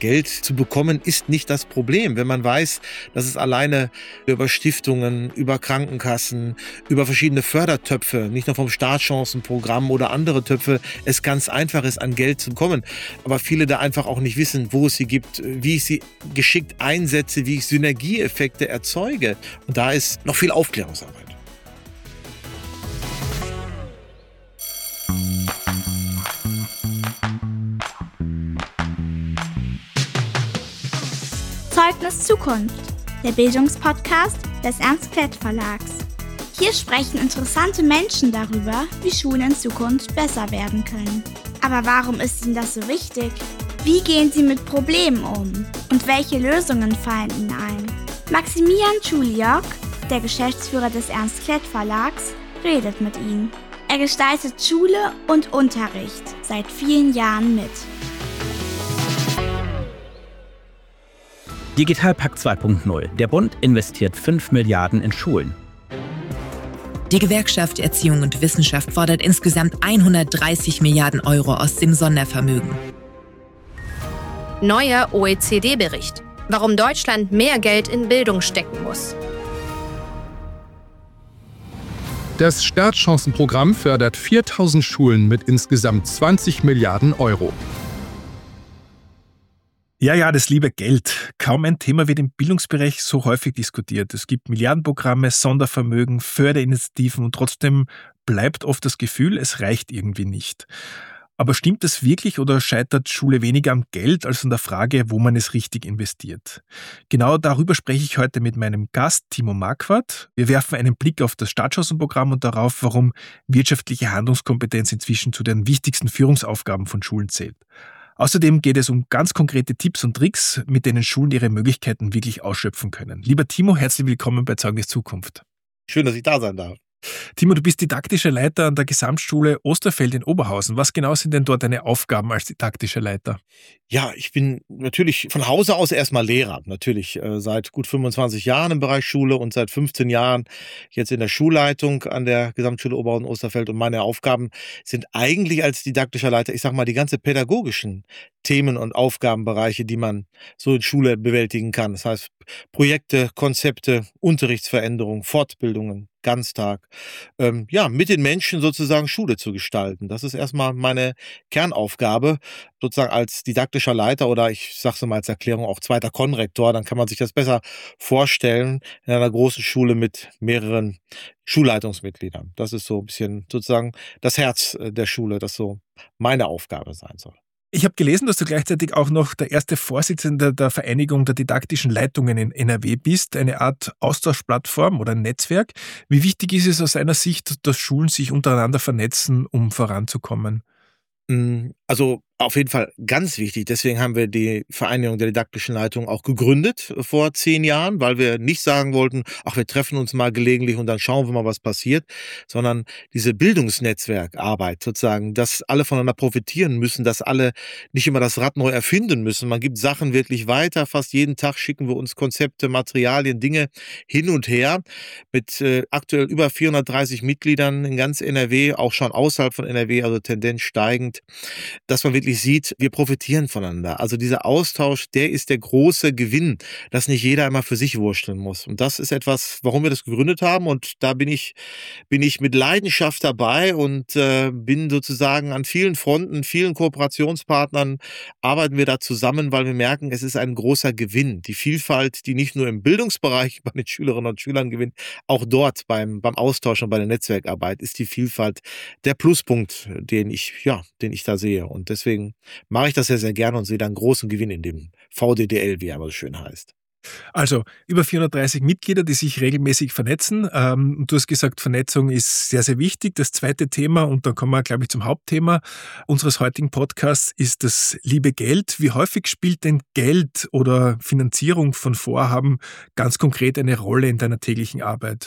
Geld zu bekommen ist nicht das Problem. Wenn man weiß, dass es alleine über Stiftungen, über Krankenkassen, über verschiedene Fördertöpfe, nicht nur vom Startchancenprogramm oder andere Töpfe, es ganz einfach ist, an Geld zu kommen. Aber viele da einfach auch nicht wissen, wo es sie gibt, wie ich sie geschickt einsetze, wie ich Synergieeffekte erzeuge. Und da ist noch viel Aufklärungsarbeit. Zeugnis Zukunft, der Bildungspodcast des Ernst Klett Verlags. Hier sprechen interessante Menschen darüber, wie Schulen in Zukunft besser werden können. Aber warum ist ihnen das so wichtig? Wie gehen sie mit Problemen um? Und welche Lösungen fallen ihnen ein? Maximilian Schuliok, der Geschäftsführer des Ernst Klett Verlags, redet mit ihnen. Er gestaltet Schule und Unterricht seit vielen Jahren mit. Digitalpakt 2.0. Der Bund investiert 5 Milliarden in Schulen. Die Gewerkschaft Erziehung und Wissenschaft fordert insgesamt 130 Milliarden Euro aus dem Sondervermögen. Neuer OECD-Bericht. Warum Deutschland mehr Geld in Bildung stecken muss. Das Startchancenprogramm fördert 4000 Schulen mit insgesamt 20 Milliarden Euro. Ja, das liebe Geld. Kaum ein Thema wird im Bildungsbereich so häufig diskutiert. Es gibt Milliardenprogramme, Sondervermögen, Förderinitiativen und trotzdem bleibt oft das Gefühl, es reicht irgendwie nicht. Aber stimmt das wirklich oder scheitert Schule weniger am Geld als an der Frage, wo man es richtig investiert? Genau darüber spreche ich heute mit meinem Gast Timo Marquardt. Wir werfen einen Blick auf das Startchancenprogramm und darauf, warum wirtschaftliche Handlungskompetenz inzwischen zu den wichtigsten Führungsaufgaben von Schulen zählt. Außerdem geht es um ganz konkrete Tipps und Tricks, mit denen Schulen ihre Möglichkeiten wirklich ausschöpfen können. Lieber Timo, herzlich willkommen bei Zeugnis Zukunft. Schön, dass ich da sein darf. Timo, du bist didaktischer Leiter an der Gesamtschule Osterfeld in Oberhausen. Was genau sind denn dort deine Aufgaben als didaktischer Leiter? Ja, ich bin natürlich von Hause aus erstmal Lehrer. Natürlich seit gut 25 Jahren im Bereich Schule und seit 15 Jahren jetzt in der Schulleitung an der Gesamtschule Oberhausen-Osterfeld. Und meine Aufgaben sind eigentlich als didaktischer Leiter, ich sag mal, die ganze pädagogischen Themen und Aufgabenbereiche, die man so in Schule bewältigen kann. Das heißt, Projekte, Konzepte, Unterrichtsveränderungen, Fortbildungen, Ganztag, mit den Menschen sozusagen Schule zu gestalten. Das ist erstmal meine Kernaufgabe, sozusagen als didaktischer Leiter oder ich sage es mal als Erklärung auch zweiter Konrektor, dann kann man sich das besser vorstellen in einer großen Schule mit mehreren Schulleitungsmitgliedern. Das ist so ein bisschen sozusagen das Herz der Schule, das so meine Aufgabe sein soll. Ich habe gelesen, dass du gleichzeitig auch noch der erste Vorsitzende der Vereinigung der didaktischen Leitungen in NRW bist, eine Art Austauschplattform oder ein Netzwerk. Wie wichtig ist es aus deiner Sicht, dass Schulen sich untereinander vernetzen, um voranzukommen? Also auf jeden Fall ganz wichtig. Deswegen haben wir die Vereinigung der didaktischen Leitung auch gegründet vor 10 Jahren, weil wir nicht sagen wollten, ach, wir treffen uns mal gelegentlich und dann schauen wir mal, was passiert, sondern diese Bildungsnetzwerkarbeit sozusagen, dass alle voneinander profitieren müssen, dass alle nicht immer das Rad neu erfinden müssen. Man gibt Sachen wirklich weiter. Fast jeden Tag schicken wir uns Konzepte, Materialien, Dinge hin und her mit aktuell über 430 Mitgliedern in ganz NRW, auch schon außerhalb von NRW, also Tendenz steigend, dass man wirklich sieht, wir profitieren voneinander. Also dieser Austausch, der ist der große Gewinn, dass nicht jeder immer für sich wursteln muss. Und das ist etwas, warum wir das gegründet haben. Und da bin ich mit Leidenschaft dabei und bin sozusagen an vielen Fronten, vielen Kooperationspartnern arbeiten wir da zusammen, weil wir merken, es ist ein großer Gewinn. Die Vielfalt, die nicht nur im Bildungsbereich bei den Schülerinnen und Schülern gewinnt, auch dort beim Austausch und bei der Netzwerkarbeit ist die Vielfalt der Pluspunkt, den ich da sehe. Und deswegen mache ich das sehr, sehr gerne und sehe da einen großen Gewinn in dem VDDL, wie er immer so schön heißt. Also über 430 Mitglieder, die sich regelmäßig vernetzen. Du hast gesagt, Vernetzung ist sehr, sehr wichtig. Das zweite Thema, und dann kommen wir, glaube ich, zum Hauptthema unseres heutigen Podcasts, ist das liebe Geld. Wie häufig spielt denn Geld oder Finanzierung von Vorhaben ganz konkret eine Rolle in deiner täglichen Arbeit?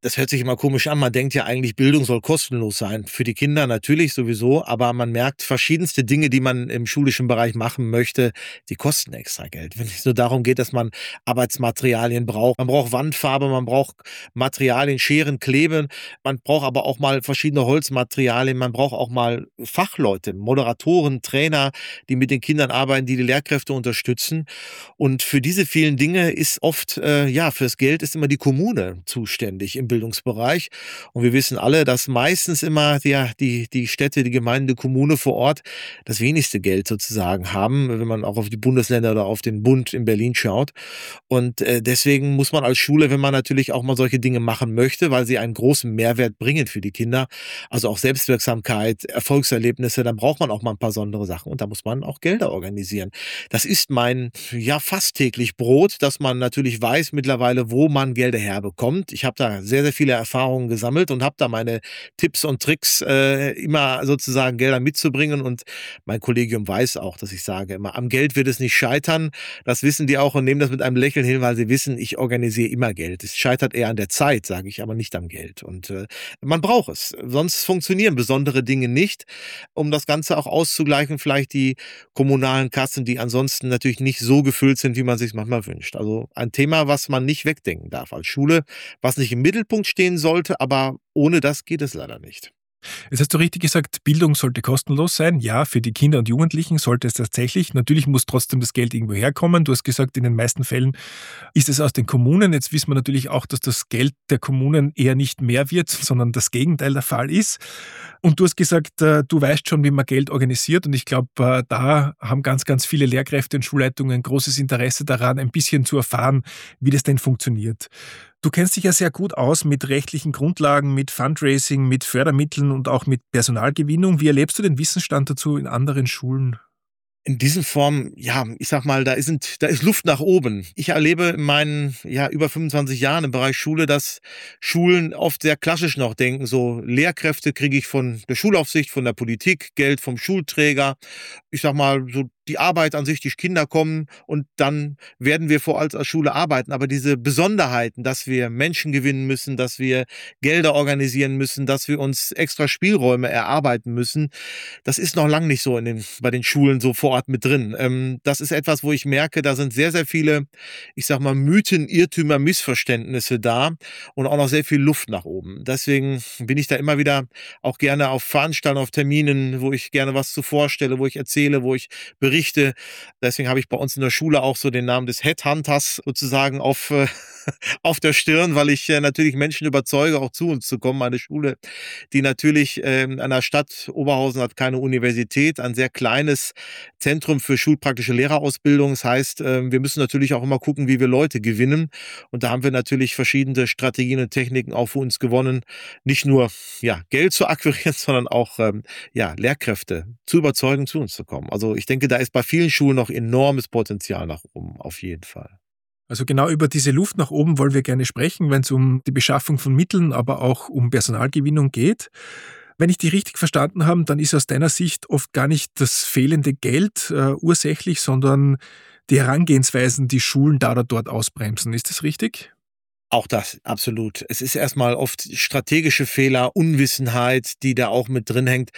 Das hört sich immer komisch an. Man denkt ja eigentlich, Bildung soll kostenlos sein. Für die Kinder natürlich sowieso, aber man merkt, verschiedenste Dinge, die man im schulischen Bereich machen möchte, die kosten extra Geld. Wenn es nur darum geht, dass man Arbeitsmaterialien braucht. Man braucht Wandfarbe, man braucht Materialien, Scheren, Kleben. Man braucht aber auch mal verschiedene Holzmaterialien. Man braucht auch mal Fachleute, Moderatoren, Trainer, die mit den Kindern arbeiten, die Lehrkräfte unterstützen. Und für diese vielen Dinge ist oft, fürs Geld ist immer die Kommune zuständig im Bildungsbereich. Und wir wissen alle, dass meistens immer die Städte, die Gemeinden, die Kommune vor Ort das wenigste Geld sozusagen haben, wenn man auch auf die Bundesländer oder auf den Bund in Berlin schaut. Und deswegen muss man als Schule, wenn man natürlich auch mal solche Dinge machen möchte, weil sie einen großen Mehrwert bringen für die Kinder, also auch Selbstwirksamkeit, Erfolgserlebnisse, dann braucht man auch mal ein paar besondere Sachen und da muss man auch Gelder organisieren. Das ist mein, fast täglich Brot, dass man natürlich weiß mittlerweile, wo man Gelder herbekommt. Ich habe da sehr, sehr viele Erfahrungen gesammelt und habe da meine Tipps und Tricks, immer sozusagen Gelder mitzubringen und mein Kollegium weiß auch, dass ich sage immer, am Geld wird es nicht scheitern. Das wissen die auch und nehmen das mit einem Lächeln hin, weil sie wissen, ich organisiere immer Geld. Es scheitert eher an der Zeit, sage ich, aber nicht am Geld. Und man braucht es. Sonst funktionieren besondere Dinge nicht, um das Ganze auch auszugleichen. Vielleicht die kommunalen Kassen, die ansonsten natürlich nicht so gefüllt sind, wie man sich manchmal wünscht. Also ein Thema, was man nicht wegdenken darf als Schule, was nicht im Mittelpunkt stehen sollte, aber ohne das geht es leider nicht. Jetzt hast du richtig gesagt, Bildung sollte kostenlos sein. Ja, für die Kinder und Jugendlichen sollte es tatsächlich. Natürlich muss trotzdem das Geld irgendwo herkommen. Du hast gesagt, in den meisten Fällen ist es aus den Kommunen. Jetzt wissen wir natürlich auch, dass das Geld der Kommunen eher nicht mehr wird, sondern das Gegenteil der Fall ist. Und du hast gesagt, du weißt schon, wie man Geld organisiert. Und ich glaube, da haben ganz, ganz viele Lehrkräfte und Schulleitungen großes Interesse daran, ein bisschen zu erfahren, wie das denn funktioniert. Du kennst dich ja sehr gut aus mit rechtlichen Grundlagen, mit Fundraising, mit Fördermitteln und auch mit Personalgewinnung. Wie erlebst du den Wissensstand dazu in anderen Schulen? In diesen Formen, ich sag mal, da ist Luft nach oben. Ich erlebe in meinen, über 25 Jahren im Bereich Schule, dass Schulen oft sehr klassisch noch denken. So Lehrkräfte kriege ich von der Schulaufsicht, von der Politik, Geld vom Schulträger. Ich sag mal, so die Arbeit an sich, die Kinder kommen und dann werden wir vor Ort als Schule arbeiten. Aber diese Besonderheiten, dass wir Menschen gewinnen müssen, dass wir Gelder organisieren müssen, dass wir uns extra Spielräume erarbeiten müssen, das ist noch lange nicht so bei den Schulen so vor Ort mit drin. Das ist etwas, wo ich merke, da sind sehr, sehr viele, ich sag mal, Mythen, Irrtümer, Missverständnisse da und auch noch sehr viel Luft nach oben. Deswegen bin ich da immer wieder auch gerne auf Veranstaltungen, auf Terminen, wo ich gerne was zu vorstelle, wo ich erzähle, wo ich berichte. Deswegen habe ich bei uns in der Schule auch so den Namen des Headhunters sozusagen auf der Stirn, weil ich natürlich Menschen überzeuge, auch zu uns zu kommen. Eine Schule, die natürlich in einer Stadt, Oberhausen hat keine Universität, ein sehr kleines Zentrum für schulpraktische Lehrerausbildung. Das heißt, wir müssen natürlich auch immer gucken, wie wir Leute gewinnen. Und da haben wir natürlich verschiedene Strategien und Techniken auch für uns gewonnen. Nicht nur Geld zu akquirieren, sondern auch Lehrkräfte zu überzeugen, zu uns zu kommen. Also ich denke, da ist bei vielen Schulen noch enormes Potenzial nach oben, auf jeden Fall. Also genau über diese Luft nach oben wollen wir gerne sprechen, wenn es um die Beschaffung von Mitteln, aber auch um Personalgewinnung geht. Wenn ich dich richtig verstanden habe, dann ist aus deiner Sicht oft gar nicht das fehlende Geld ursächlich, sondern die Herangehensweisen, die Schulen da oder dort ausbremsen. Ist das richtig? Auch das, absolut. Es ist erstmal oft strategische Fehler, Unwissenheit, die da auch mit drin hängt.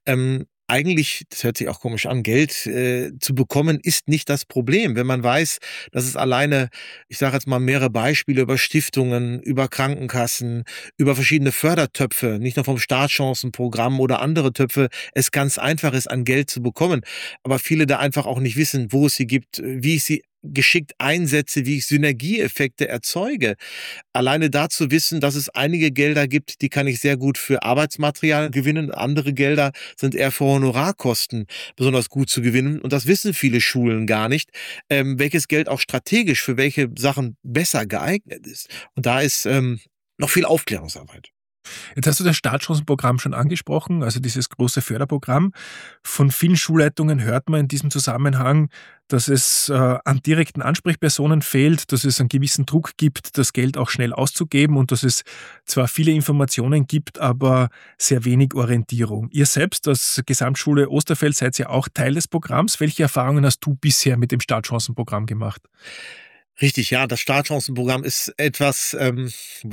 Eigentlich, das hört sich auch komisch an, Geld zu bekommen ist nicht das Problem. Wenn man weiß, dass es alleine, ich sage jetzt mal mehrere Beispiele über Stiftungen, über Krankenkassen, über verschiedene Fördertöpfe, nicht nur vom Startchancenprogramm oder andere Töpfe, es ganz einfach ist, an Geld zu bekommen. Aber viele da einfach auch nicht wissen, wo es sie gibt, wie ich sie geschickt einsetze, wie ich Synergieeffekte erzeuge. Alleine dazu wissen, dass es einige Gelder gibt, die kann ich sehr gut für Arbeitsmaterial gewinnen. Andere Gelder sind eher für Honorarkosten besonders gut zu gewinnen. Und das wissen viele Schulen gar nicht, welches Geld auch strategisch für welche Sachen besser geeignet ist. Und da ist noch viel Aufklärungsarbeit. Jetzt hast du das Startchancenprogramm schon angesprochen, also dieses große Förderprogramm. Von vielen Schulleitungen hört man in diesem Zusammenhang, dass es an direkten Ansprechpersonen fehlt, dass es einen gewissen Druck gibt, das Geld auch schnell auszugeben und dass es zwar viele Informationen gibt, aber sehr wenig Orientierung. Ihr selbst als Gesamtschule Osterfeld seid ja auch Teil des Programms. Welche Erfahrungen hast du bisher mit dem Startchancenprogramm gemacht? Richtig, ja, das Startchancenprogramm ist etwas, was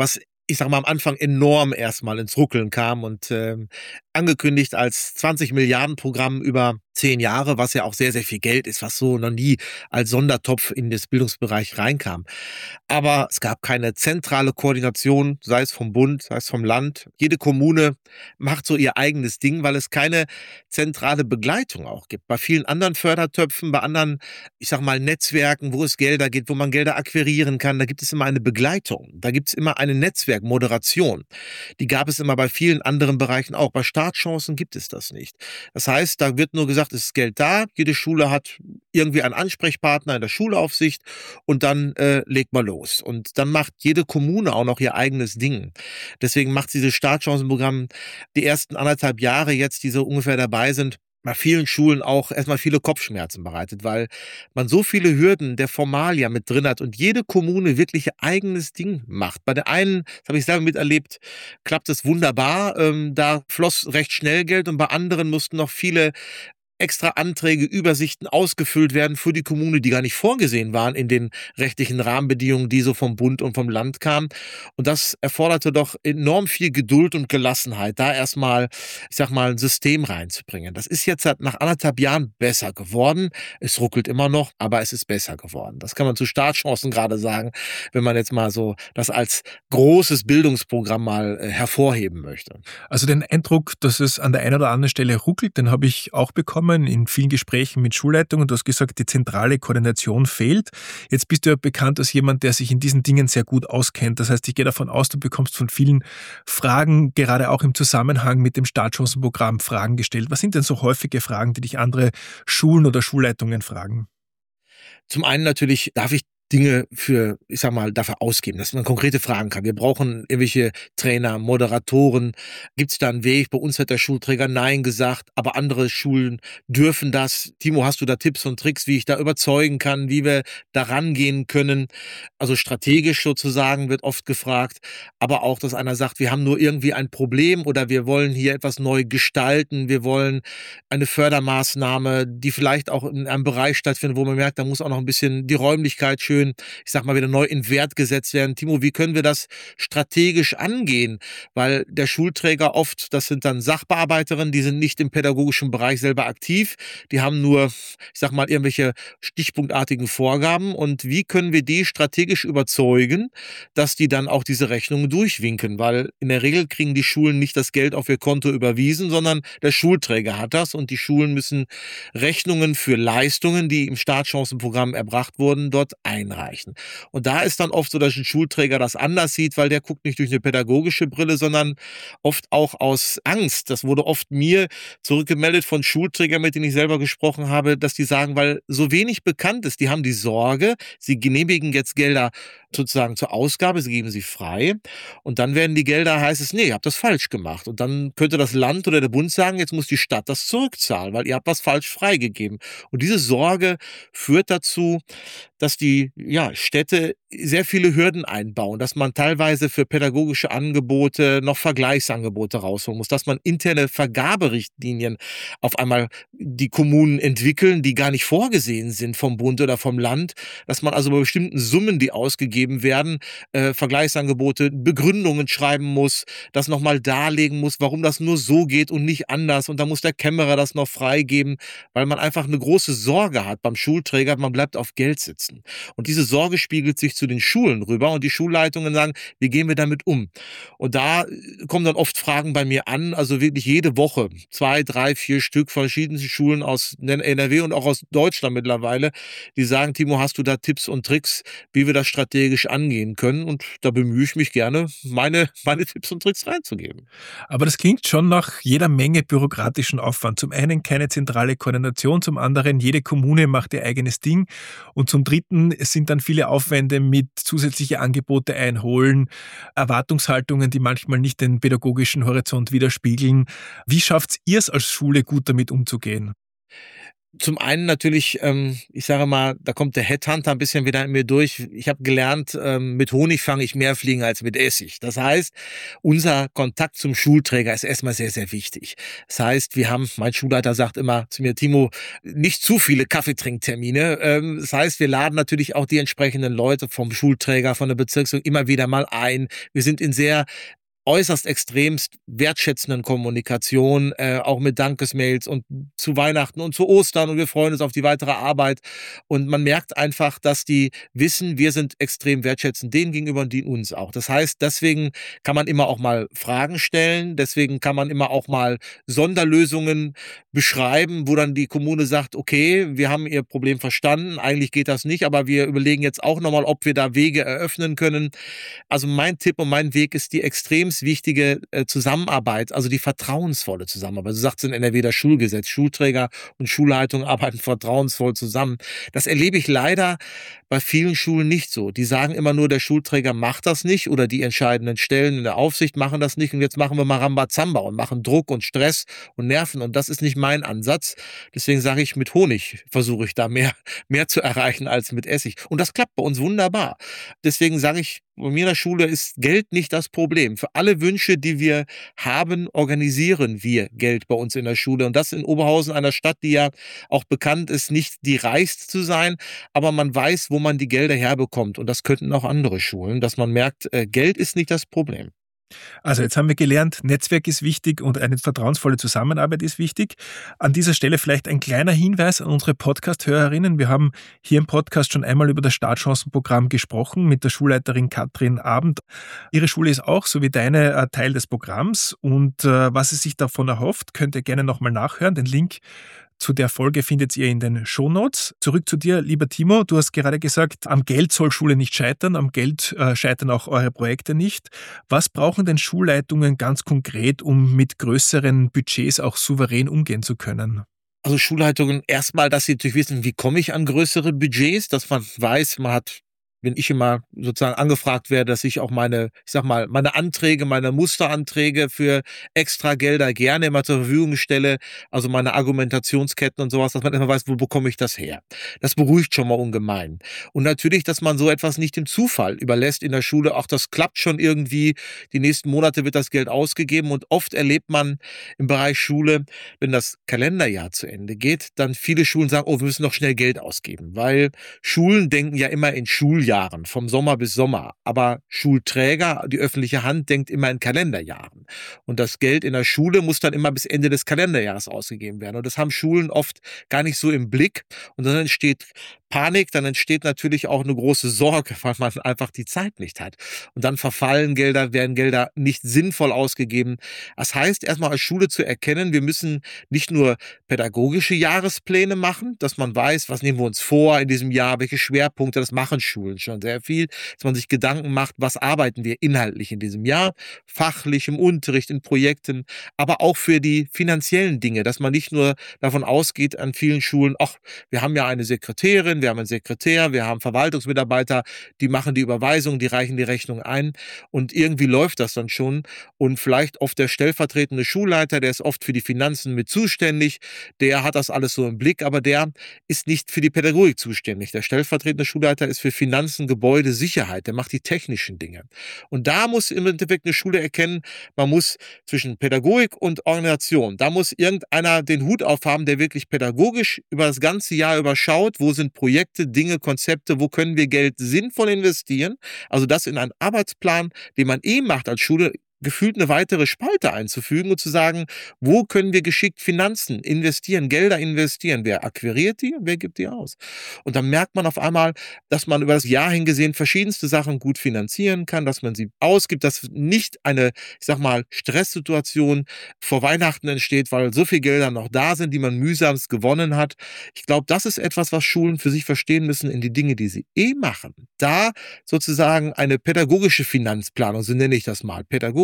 ich sag mal, am Anfang enorm erstmal ins Ruckeln kam und angekündigt als 20 Milliarden Programm über 10 Jahre, was ja auch sehr, sehr viel Geld ist, was so noch nie als Sondertopf in das Bildungsbereich reinkam. Aber es gab keine zentrale Koordination, sei es vom Bund, sei es vom Land. Jede Kommune macht so ihr eigenes Ding, weil es keine zentrale Begleitung auch gibt. Bei vielen anderen Fördertöpfen, bei anderen, ich sag mal, Netzwerken, wo es Gelder gibt, wo man Gelder akquirieren kann, da gibt es immer eine Begleitung. Da gibt es immer eine Netzwerkmoderation. Die gab es immer bei vielen anderen Bereichen auch. Bei Startchancen gibt es das nicht. Das heißt, da wird nur gesagt, es ist Geld da, jede Schule hat irgendwie einen Ansprechpartner in der Schulaufsicht und dann legt man los. Und dann macht jede Kommune auch noch ihr eigenes Ding. Deswegen macht dieses Startchancenprogramm die ersten 1,5 Jahre jetzt, die so ungefähr dabei sind, bei vielen Schulen auch erstmal viele Kopfschmerzen bereitet, weil man so viele Hürden der Formalia mit drin hat und jede Kommune wirklich ihr eigenes Ding macht. Bei der einen, das habe ich selber miterlebt, klappt es wunderbar, da floss recht schnell Geld und bei anderen mussten noch viele extra Anträge, Übersichten ausgefüllt werden für die Kommune, die gar nicht vorgesehen waren in den rechtlichen Rahmenbedingungen, die so vom Bund und vom Land kamen. Und das erforderte doch enorm viel Geduld und Gelassenheit, da erstmal, ich sag mal, ein System reinzubringen. Das ist jetzt nach 1,5 Jahren besser geworden. Es ruckelt immer noch, aber es ist besser geworden. Das kann man zu Startchancen gerade sagen, wenn man jetzt mal so das als großes Bildungsprogramm mal hervorheben möchte. Also den Eindruck, dass es an der einen oder anderen Stelle ruckelt, den habe ich auch bekommen in vielen Gesprächen mit Schulleitungen. Du hast gesagt, die zentrale Koordination fehlt. Jetzt bist du ja bekannt als jemand, der sich in diesen Dingen sehr gut auskennt. Das heißt, ich gehe davon aus, du bekommst von vielen Fragen, gerade auch im Zusammenhang mit dem Startchancenprogramm, Fragen gestellt. Was sind denn so häufige Fragen, die dich andere Schulen oder Schulleitungen fragen? Zum einen natürlich, darf ich Dinge für, ich sag mal, dafür ausgeben, dass man konkrete Fragen kann. Wir brauchen irgendwelche Trainer, Moderatoren. Gibt es da einen Weg? Bei uns hat der Schulträger Nein gesagt, aber andere Schulen dürfen das. Timo, hast du da Tipps und Tricks, wie ich da überzeugen kann, wie wir da rangehen können? Also strategisch sozusagen wird oft gefragt, aber auch, dass einer sagt, wir haben nur irgendwie ein Problem oder wir wollen hier etwas neu gestalten. Wir wollen eine Fördermaßnahme, die vielleicht auch in einem Bereich stattfindet, wo man merkt, da muss auch noch ein bisschen die Räumlichkeit schön, ich sag mal, wieder neu in Wert gesetzt werden. Timo, wie können wir das strategisch angehen? Weil der Schulträger oft, das sind dann Sachbearbeiterinnen, die sind nicht im pädagogischen Bereich selber aktiv. Die haben nur, ich sag mal, irgendwelche stichpunktartigen Vorgaben. Und wie können wir die strategisch überzeugen, dass die dann auch diese Rechnungen durchwinken? Weil in der Regel kriegen die Schulen nicht das Geld auf ihr Konto überwiesen, sondern der Schulträger hat das und die Schulen müssen Rechnungen für Leistungen, die im Startchancenprogramm erbracht wurden, dort einreichen. Und da ist dann oft so, dass ein Schulträger das anders sieht, weil der guckt nicht durch eine pädagogische Brille, sondern oft auch aus Angst. Das wurde oft mir zurückgemeldet von Schulträgern, mit denen ich selber gesprochen habe, dass die sagen, weil so wenig bekannt ist, die haben die Sorge, sie genehmigen jetzt Gelder sozusagen zur Ausgabe, sie geben sie frei und dann werden die Gelder, heißt es, nee, ihr habt das falsch gemacht. Und dann könnte das Land oder der Bund sagen, jetzt muss die Stadt das zurückzahlen, weil ihr habt was falsch freigegeben. Und diese Sorge führt dazu, dass die Städte sehr viele Hürden einbauen, dass man teilweise für pädagogische Angebote noch Vergleichsangebote rausholen muss, dass man interne Vergaberichtlinien auf einmal die Kommunen entwickeln, die gar nicht vorgesehen sind vom Bund oder vom Land, dass man also bei bestimmten Summen, die ausgegeben werden, Vergleichsangebote, Begründungen schreiben muss, das nochmal darlegen muss, warum das nur so geht und nicht anders und da muss der Kämmerer das noch freigeben, weil man einfach eine große Sorge hat beim Schulträger, man bleibt auf Geld sitzen. Und diese Sorge spiegelt sich zu den Schulen rüber und die Schulleitungen sagen, wie gehen wir damit um? Und da kommen dann oft Fragen bei mir an, also wirklich jede Woche 2, 3, 4 Stück verschiedene Schulen aus NRW und auch aus Deutschland mittlerweile, die sagen, Timo, hast du da Tipps und Tricks, wie wir das strategisch angehen können? Und da bemühe ich mich gerne, meine Tipps und Tricks reinzugeben. Aber das klingt schon nach jeder Menge bürokratischen Aufwand. Zum einen keine zentrale Koordination, zum anderen jede Kommune macht ihr eigenes Ding und zum dritten es sind dann viele Aufwände mit zusätzliche Angebote einholen, Erwartungshaltungen, die manchmal nicht den pädagogischen Horizont widerspiegeln. Wie schafft ihr es als Schule gut damit umzugehen? Zum einen natürlich, ich sage mal, da kommt der Headhunter ein bisschen wieder in mir durch. Ich habe gelernt, mit Honig fange ich mehr Fliegen als mit Essig. Das heißt, unser Kontakt zum Schulträger ist erstmal sehr, sehr wichtig. Das heißt, mein Schulleiter sagt immer zu mir, Timo, nicht zu viele Kaffeetrinktermine. Das heißt, wir laden natürlich auch die entsprechenden Leute vom Schulträger, von der Bezirksregierung immer wieder mal ein. Wir sind in sehr äußerst extremst wertschätzenden Kommunikation, auch mit Dankesmails und zu Weihnachten und zu Ostern, und wir freuen uns auf die weitere Arbeit. Und man merkt einfach, dass die wissen, wir sind extrem wertschätzend denen gegenüber und die uns auch. Das heißt, deswegen kann man immer auch mal Fragen stellen, deswegen kann man immer auch mal Sonderlösungen beschreiben, wo dann die Kommune sagt, okay, wir haben ihr Problem verstanden, eigentlich geht das nicht, aber wir überlegen jetzt auch nochmal, ob wir da Wege eröffnen können. Also mein Tipp und mein Weg ist die extrem wichtige Zusammenarbeit, also die vertrauensvolle Zusammenarbeit. So sagt es in NRW das Schulgesetz. Schulträger und Schulleitung arbeiten vertrauensvoll zusammen. Das erlebe ich leider bei vielen Schulen nicht so. Die sagen immer nur, der Schulträger macht das nicht oder die entscheidenden Stellen in der Aufsicht machen das nicht und jetzt machen wir mal Rambazamba und machen Druck und Stress und Nerven, und das ist nicht mein Ansatz. Deswegen sage ich, mit Honig versuche ich da mehr zu erreichen als mit Essig. Und das klappt bei uns wunderbar. Deswegen sage ich, bei mir in der Schule ist Geld nicht das Problem. Für alle Wünsche, die wir haben, organisieren wir Geld bei uns in der Schule. Und das in Oberhausen, einer Stadt, die ja auch bekannt ist, nicht die reichste zu sein, aber man weiß, wo man die Gelder herbekommt. Und das könnten auch andere Schulen, dass man merkt, Geld ist nicht das Problem. Also jetzt haben wir gelernt, Netzwerk ist wichtig und eine vertrauensvolle Zusammenarbeit ist wichtig. An dieser Stelle vielleicht ein kleiner Hinweis an unsere Podcast-Hörerinnen. Wir haben hier im Podcast schon einmal über das Startchancenprogramm gesprochen mit der Schulleiterin Katrin Abend. Ihre Schule ist auch, so wie deine, Teil des Programms, und was sie sich davon erhofft, könnt ihr gerne nochmal nachhören. Den Link zu der Folge findet ihr in den Shownotes. Zurück zu dir, lieber Timo. Du hast gerade gesagt, am Geld soll Schule nicht scheitern, am Geld scheitern auch eure Projekte nicht. Was brauchen denn Schulleitungen ganz konkret, um mit größeren Budgets auch souverän umgehen zu können? Also Schulleitungen erstmal, dass sie natürlich wissen, wie komme ich an größere Budgets, dass man weiß, wenn ich immer sozusagen angefragt werde, dass ich auch meine Anträge, meine Musteranträge für extra Gelder gerne immer zur Verfügung stelle, also meine Argumentationsketten und sowas, dass man immer weiß, wo bekomme ich das her. Das beruhigt schon mal ungemein. Und natürlich, dass man so etwas nicht dem Zufall überlässt in der Schule, auch das klappt schon irgendwie, die nächsten Monate wird das Geld ausgegeben, und oft erlebt man im Bereich Schule, wenn das Kalenderjahr zu Ende geht, dann viele Schulen sagen, oh, wir müssen noch schnell Geld ausgeben, weil Schulen denken ja immer in Schuljahren, vom Sommer bis Sommer. Aber Schulträger, die öffentliche Hand, denkt immer in Kalenderjahren. Und das Geld in der Schule muss dann immer bis Ende des Kalenderjahres ausgegeben werden. Und das haben Schulen oft gar nicht so im Blick. Und dann entsteht Panik, dann entsteht natürlich auch eine große Sorge, weil man einfach die Zeit nicht hat. Und dann werden Gelder nicht sinnvoll ausgegeben. Das heißt, erstmal als Schule zu erkennen, wir müssen nicht nur pädagogische Jahrespläne machen, dass man weiß, was nehmen wir uns vor in diesem Jahr, welche Schwerpunkte, das machen Schulen schon sehr viel, dass man sich Gedanken macht, was arbeiten wir inhaltlich in diesem Jahr, fachlich, im Unterricht, in Projekten, aber auch für die finanziellen Dinge, dass man nicht nur davon ausgeht an vielen Schulen, ach, wir haben ja eine Sekretärin, wir haben einen Sekretär, wir haben Verwaltungsmitarbeiter, die machen die Überweisung, die reichen die Rechnung ein, und irgendwie läuft das dann schon, und vielleicht oft der stellvertretende Schulleiter, der ist oft für die Finanzen mit zuständig, der hat das alles so im Blick, aber der ist nicht für die Pädagogik zuständig. Der stellvertretende Schulleiter ist für Finanzen, Gebäude, Sicherheit, der macht die technischen Dinge. Und da muss im Endeffekt eine Schule erkennen, man muss zwischen Pädagogik und Organisation, da muss irgendeiner den Hut aufhaben, der wirklich pädagogisch über das ganze Jahr überschaut, wo sind Projekte, Dinge, Konzepte, wo können wir Geld sinnvoll investieren, also das in einen Arbeitsplan, den man macht als Schule, gefühlt eine weitere Spalte einzufügen und zu sagen, wo können wir geschickt Finanzen investieren, Gelder investieren, wer akquiriert die und wer gibt die aus. Und dann merkt man auf einmal, dass man über das Jahr hingesehen verschiedenste Sachen gut finanzieren kann, dass man sie ausgibt, dass nicht eine, Stresssituation vor Weihnachten entsteht, weil so viel Gelder noch da sind, die man mühsamst gewonnen hat. Ich glaube, das ist etwas, was Schulen für sich verstehen müssen in die Dinge, die sie machen. Da sozusagen eine pädagogische Finanzplanung, so nenne ich das mal, pädagogische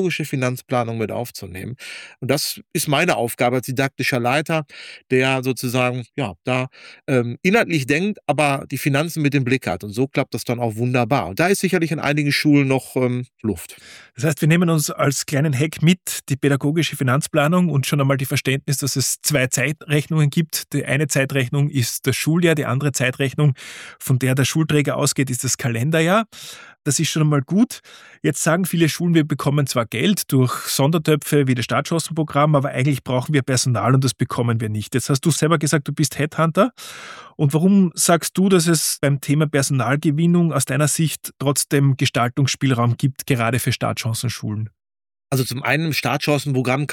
pädagogische Finanzplanung mit aufzunehmen. Und das ist meine Aufgabe als didaktischer Leiter, der sozusagen da inhaltlich denkt, aber die Finanzen mit im Blick hat. Und so klappt das dann auch wunderbar. Und da ist sicherlich in einigen Schulen noch Luft. Das heißt, wir nehmen uns als kleinen Hack mit die pädagogische Finanzplanung und schon einmal die Verständnis, dass es 2 Zeitrechnungen gibt. Die eine Zeitrechnung ist das Schuljahr, die andere Zeitrechnung, von der der Schulträger ausgeht, ist das Kalenderjahr. Das ist schon einmal gut. Jetzt sagen viele Schulen, wir bekommen zwar Geld durch Sondertöpfe wie das Startchancenprogramm, aber eigentlich brauchen wir Personal und das bekommen wir nicht. Jetzt hast du selber gesagt, du bist Headhunter. Und warum sagst du, dass es beim Thema Personalgewinnung aus deiner Sicht trotzdem Gestaltungsspielraum gibt, gerade für Startchancenschulen? Also zum einen im Startchancenprogramm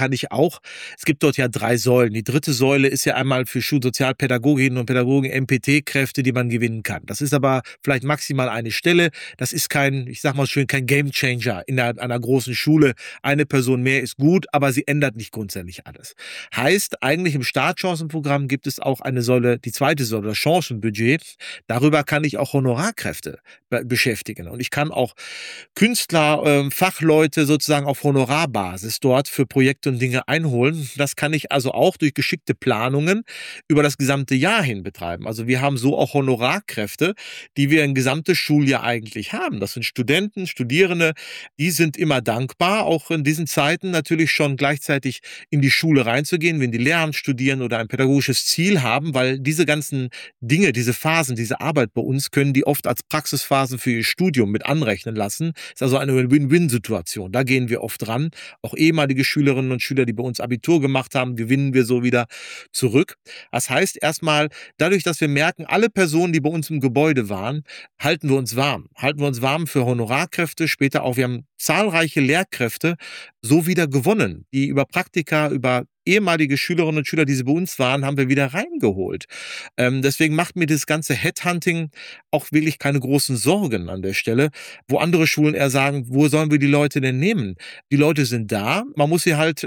es gibt dort ja 3 Säulen. Die 3. Säule ist ja einmal für Schulsozialpädagoginnen und Pädagogen MPT-Kräfte, die man gewinnen kann. Das ist aber vielleicht maximal eine Stelle. Das ist kein Gamechanger innerhalb einer großen Schule. Eine Person mehr ist gut, aber sie ändert nicht grundsätzlich alles. Heißt, eigentlich im Startchancenprogramm gibt es auch eine Säule, die 2. Säule, das Chancenbudget. Darüber kann ich auch Honorarkräfte beschäftigen. Und ich kann auch Künstler, Fachleute sozusagen auf Honorarbasis dort für Projekte und Dinge einholen. Das kann ich also auch durch geschickte Planungen über das gesamte Jahr hin betreiben. Also wir haben so auch Honorarkräfte, die wir ein gesamtes Schuljahr eigentlich haben. Das sind Studenten, Studierende, die sind immer dankbar, auch in diesen Zeiten natürlich schon gleichzeitig in die Schule reinzugehen, wenn die lernen, studieren oder ein pädagogisches Ziel haben, weil diese ganzen Dinge, diese Phasen, diese Arbeit bei uns können die oft als Praxisphasen für ihr Studium mit anrechnen lassen. Das ist also eine Win-Win-Situation. Da gehen wir oft dran. Auch ehemalige Schülerinnen und Schüler, die bei uns Abitur gemacht haben, gewinnen wir so wieder zurück. Das heißt erstmal, dadurch, dass wir merken, alle Personen, die bei uns im Gebäude waren, halten wir uns warm. Halten wir uns warm für Honorarkräfte, später auch, wir haben zahlreiche Lehrkräfte so wieder gewonnen, die über Praktika, über ehemalige Schülerinnen und Schüler, die sie bei uns waren, haben wir wieder reingeholt. Deswegen macht mir das ganze Headhunting auch wirklich keine großen Sorgen an der Stelle, wo andere Schulen eher sagen, wo sollen wir die Leute denn nehmen? Die Leute sind da, man muss sie halt,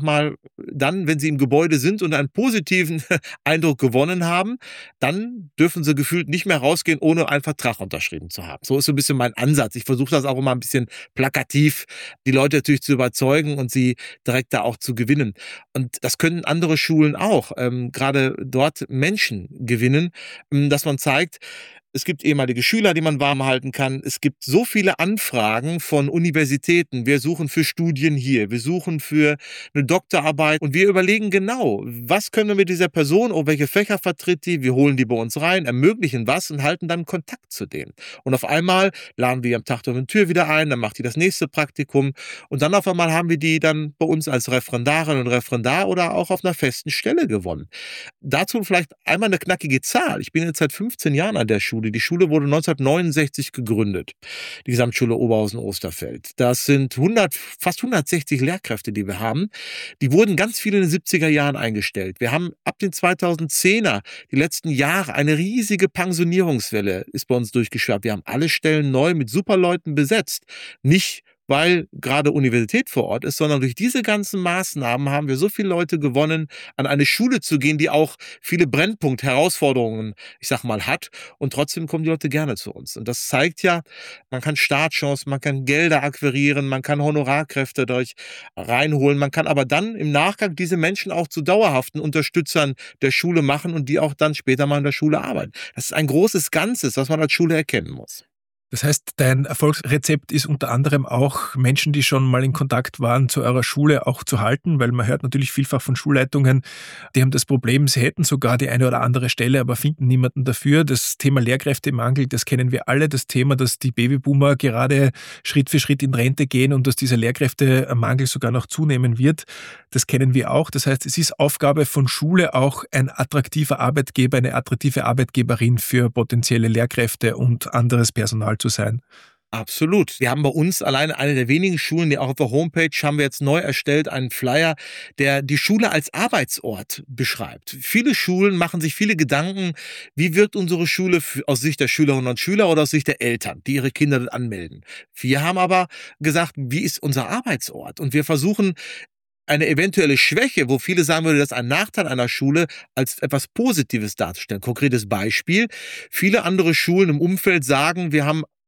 dann, wenn sie im Gebäude sind und einen positiven Eindruck gewonnen haben, dann dürfen sie gefühlt nicht mehr rausgehen, ohne einen Vertrag unterschrieben zu haben. So ist so ein bisschen mein Ansatz. Ich versuche das auch immer ein bisschen plakativ, die Leute natürlich zu überzeugen und sie direkt da auch zu gewinnen. Und das können andere Schulen auch, gerade dort Menschen gewinnen, dass man zeigt, es gibt ehemalige Schüler, die man warm halten kann. Es gibt so viele Anfragen von Universitäten. Wir suchen für Studien hier, wir suchen für eine Doktorarbeit und wir überlegen genau, was können wir mit dieser Person, welche Fächer vertritt die, wir holen die bei uns rein, ermöglichen was und halten dann Kontakt zu denen. Und auf einmal laden wir am Tag der Tür wieder ein, dann macht die das nächste Praktikum und dann auf einmal haben wir die dann bei uns als Referendarin und Referendar oder auch auf einer festen Stelle gewonnen. Dazu vielleicht einmal eine knackige Zahl. Ich bin jetzt seit 15 Jahren an der Schule. Die Schule wurde 1969 gegründet, die Gesamtschule Oberhausen-Osterfeld. Das sind fast 160 Lehrkräfte, die wir haben. Die wurden ganz viele in den 70er Jahren eingestellt. Wir haben ab den 2010er, die letzten Jahre, eine riesige Pensionierungswelle ist bei uns durchgeschwappt. Wir haben alle Stellen neu mit Superleuten besetzt. Nicht weil gerade Universität vor Ort ist, sondern durch diese ganzen Maßnahmen haben wir so viele Leute gewonnen, an eine Schule zu gehen, die auch viele Brennpunkt-Herausforderungen, hat. Und trotzdem kommen die Leute gerne zu uns. Und das zeigt ja, man kann Startchancen, man kann Gelder akquirieren, man kann Honorarkräfte durch reinholen, man kann aber dann im Nachgang diese Menschen auch zu dauerhaften Unterstützern der Schule machen und die auch dann später mal in der Schule arbeiten. Das ist ein großes Ganzes, was man als Schule erkennen muss. Das heißt, dein Erfolgsrezept ist unter anderem auch, Menschen, die schon mal in Kontakt waren zu eurer Schule, auch zu halten, weil man hört natürlich vielfach von Schulleitungen, die haben das Problem, sie hätten sogar die eine oder andere Stelle, aber finden niemanden dafür. Das Thema Lehrkräftemangel, das kennen wir alle. Das Thema, dass die Babyboomer gerade Schritt für Schritt in Rente gehen und dass dieser Lehrkräftemangel sogar noch zunehmen wird, das kennen wir auch. Das heißt, es ist Aufgabe von Schule auch ein attraktiver Arbeitgeber, eine attraktive Arbeitgeberin für potenzielle Lehrkräfte und anderes Personal zu sein. Absolut. Wir haben bei uns alleine eine der wenigen Schulen, die auch auf der Homepage haben wir jetzt neu erstellt, einen Flyer, der die Schule als Arbeitsort beschreibt. Viele Schulen machen sich viele Gedanken, wie wirkt unsere Schule aus Sicht der Schülerinnen und Schüler oder aus Sicht der Eltern, die ihre Kinder dort anmelden. Wir haben aber gesagt, wie ist unser Arbeitsort? Und wir versuchen, eine eventuelle Schwäche, wo viele sagen würden, das ist ein Nachteil einer Schule, als etwas Positives darzustellen. Konkretes Beispiel. Viele andere Schulen im Umfeld sagen, wir haben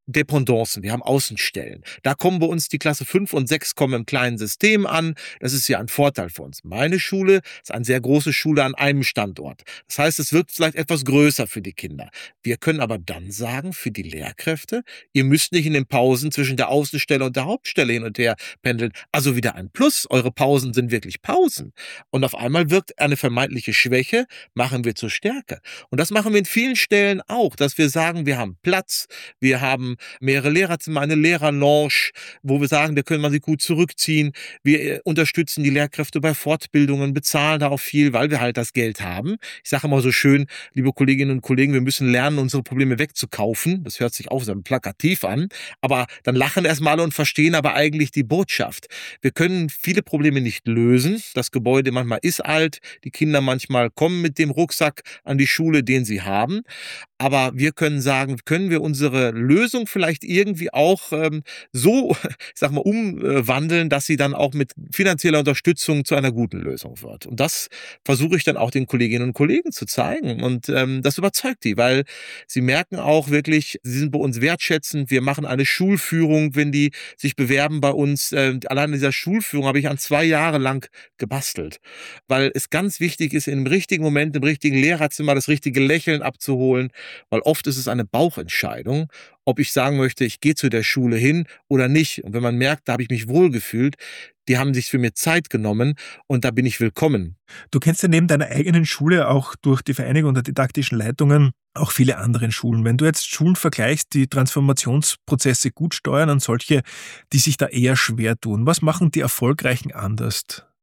Dependancen, wir haben Außenstellen. Da kommen bei uns die Klasse 5 und 6 kommen im kleinen System an. Das ist ja ein Vorteil für uns. Meine Schule ist eine sehr große Schule an einem Standort. Das heißt, es wird vielleicht etwas größer für die Kinder. Wir können aber dann sagen, für die Lehrkräfte, ihr müsst nicht in den Pausen zwischen der Außenstelle und der Hauptstelle hin und her pendeln. Also wieder ein Plus. Eure Pausen sind wirklich Pausen. Und auf einmal wirkt eine vermeintliche Schwäche, machen wir zur Stärke. Und das machen wir in vielen Stellen auch, dass wir sagen, wir haben Platz, wir haben mehrere Lehrerzimmer, eine Lehrerlounge, wo wir sagen, da können wir sie gut zurückziehen. Wir unterstützen die Lehrkräfte bei Fortbildungen, bezahlen da auch viel, weil wir halt das Geld haben. Ich sage immer so schön, liebe Kolleginnen und Kollegen, wir müssen lernen, unsere Probleme wegzukaufen. Das hört sich auch sehr plakativ an, aber dann lachen erstmal und verstehen aber eigentlich die Botschaft. Wir können viele Probleme nicht lösen. Das Gebäude manchmal ist alt, die Kinder manchmal kommen mit dem Rucksack an die Schule, den sie haben. Aber wir können sagen, können wir unsere Lösung vielleicht irgendwie auch so, ich sag mal, umwandeln, dass sie dann auch mit finanzieller Unterstützung zu einer guten Lösung wird. Und das versuche ich dann auch den Kolleginnen und Kollegen zu zeigen. Und das überzeugt die, weil sie merken auch wirklich, sie sind bei uns wertschätzend. Wir machen eine Schulführung, wenn die sich bewerben bei uns. Allein in dieser Schulführung habe ich an 2 Jahre lang gebastelt, weil es ganz wichtig ist, im richtigen Moment, im richtigen Lehrerzimmer das richtige Lächeln abzuholen. Weil oft ist es eine Bauchentscheidung, ob ich sagen möchte, ich gehe zu der Schule hin oder nicht. Und wenn man merkt, da habe ich mich wohlgefühlt, die haben sich für mir Zeit genommen und da bin ich willkommen. Du kennst ja neben deiner eigenen Schule auch durch die Vereinigung der didaktischen Leitungen auch viele andere Schulen. Wenn du jetzt Schulen vergleichst, die Transformationsprozesse gut steuern und solche, die sich da eher schwer tun, was machen die Erfolgreichen anders?